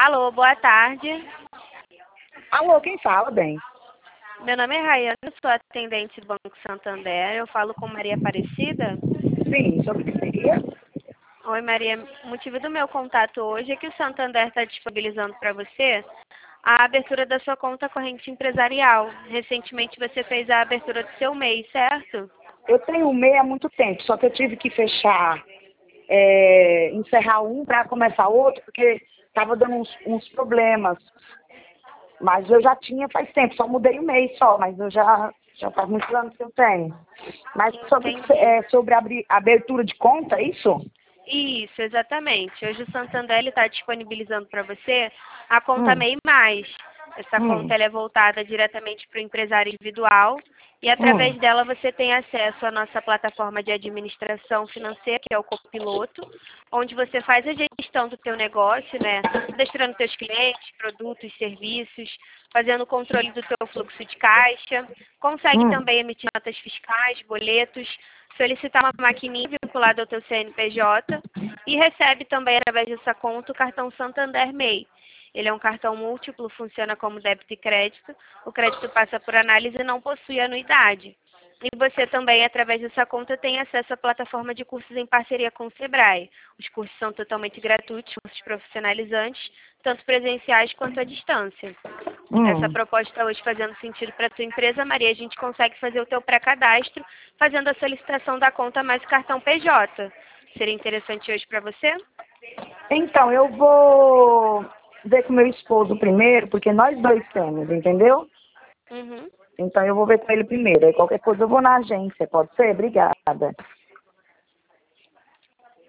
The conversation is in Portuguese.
Alô, boa tarde. Alô, quem fala, bem? Meu nome é Rayane, sou atendente do Banco Santander. Eu falo com Maria Aparecida. Sim, sobre o que seria? Oi, Maria. O motivo do meu contato hoje é que o Santander está disponibilizando para você a abertura da sua conta corrente empresarial. Recentemente você fez a abertura do seu MEI, certo? Eu tenho um MEI há muito tempo, só que eu tive que fechar, encerrar um para começar outro, porque estava dando uns problemas. Mas eu já tinha faz tempo, só mudei o mês só, mas eu já faz muitos anos que eu tenho. Mas Entendi. sobre abertura de conta, é isso? Isso, exatamente. Hoje o Santander está disponibilizando para você a conta Hum, MEI Mais. Essa conta hum, ela é voltada diretamente para o empresário individual e através hum, dela você tem acesso à nossa plataforma de administração financeira, que é o Copiloto, onde você faz a gestão do teu negócio, né? Cadastrando teus clientes, produtos, serviços, fazendo o controle do teu fluxo de caixa, consegue hum. também emitir notas fiscais, boletos, solicitar uma maquininha vinculada ao teu CNPJ e recebe também, através dessa conta, o cartão Santander MEI. Ele é um cartão múltiplo, funciona como débito e crédito. O crédito passa por análise e não possui anuidade. E você também, através dessa conta, tem acesso à plataforma de cursos em parceria com o Sebrae. Os cursos são totalmente gratuitos, cursos profissionalizantes, tanto presenciais quanto à distância. Essa Hum. proposta hoje fazendo sentido para a tua empresa, Maria, a gente consegue fazer o teu pré-cadastro fazendo a solicitação da conta mais o cartão PJ. Seria interessante hoje para você? Então, eu vou ver com meu esposo primeiro, porque nós dois temos, entendeu? Uhum. Então, eu vou ver com ele primeiro. Aí, qualquer coisa, eu vou na agência, pode ser? Obrigada.